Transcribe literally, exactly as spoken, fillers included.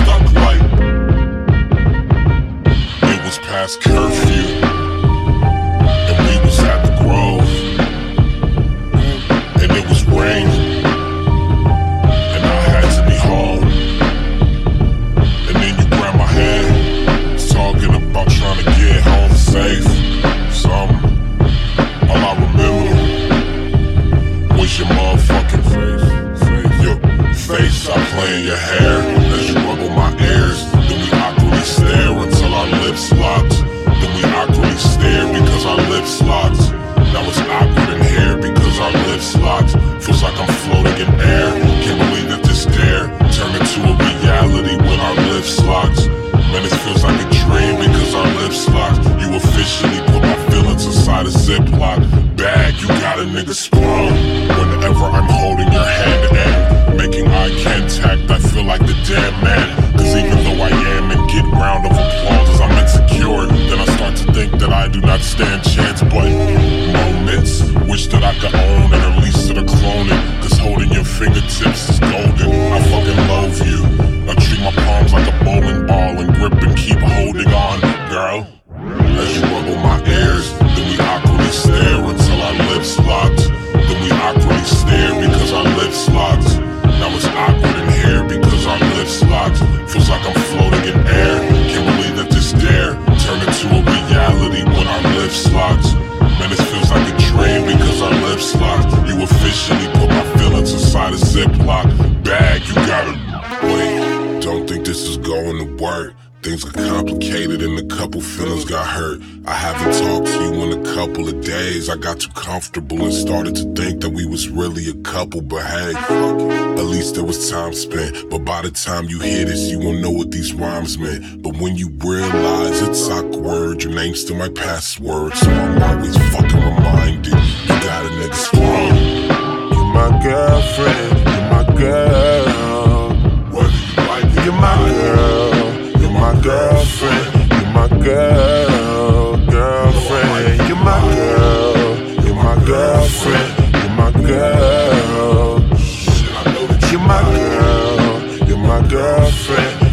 stuck like it was past curfew, and we was at the Grove, and it was raining, and I had to be home. And then you grabbed my hand, talking about trying to get home safe. Something, all I remember was your motherfucking face. Your face, I play in your hair as you rubble my ears. Then we awkwardly stare until our lips locked. Then we awkwardly stare because our lips locked. Now it's awkward in here because our lips locked. Feels like I'm floating in air. Can't believe that this dare turned into a reality when our lips locked. Man, it feels like a dream because our lips locked. You officially put my feelings inside a Ziploc bag. You got a nigga sprung whenever I'm holding your hand and making eye contact. I feel like the damn man. Cause even though I am and get round of applause as I'm insecure, then I start to think that I do not stand chance. But moments wish that I could own and at least that I clone it. Cause holding your fingertips is golden. I fucking love you. I treat my palms like a bowling ball and grip and keep holding on, girl. As you rubble my ears, then we awkwardly stare until our lips locked. Then we awkwardly stare because our lips locked. Now it's awkward in here because our lips locked. Feels like I'm floating in air. Can't believe that this dare turned into a reality when our lips locked. Man, it feels like a dream because our lips locked. You officially put my feelings inside a Ziploc bag. You gotta wait. Don't think this is going to work. Things got complicated and a couple feelings got hurt. I haven't talked to you in a couple of days. I got too comfortable and started to think that we was really a couple. But hey, at least there was time spent. But by the time you hear this, you won't know what these rhymes meant. But when you realize it's awkward, your name's still my password. So I'm always fucking reminded, you got a nigga strong. You're my girlfriend, you're my girl. Whether you like it, you're my girl. My girlfriend, you're my girl, girlfriend, you're my girl, you're my girlfriend, you're my girl, you're my girl, you're my girlfriend.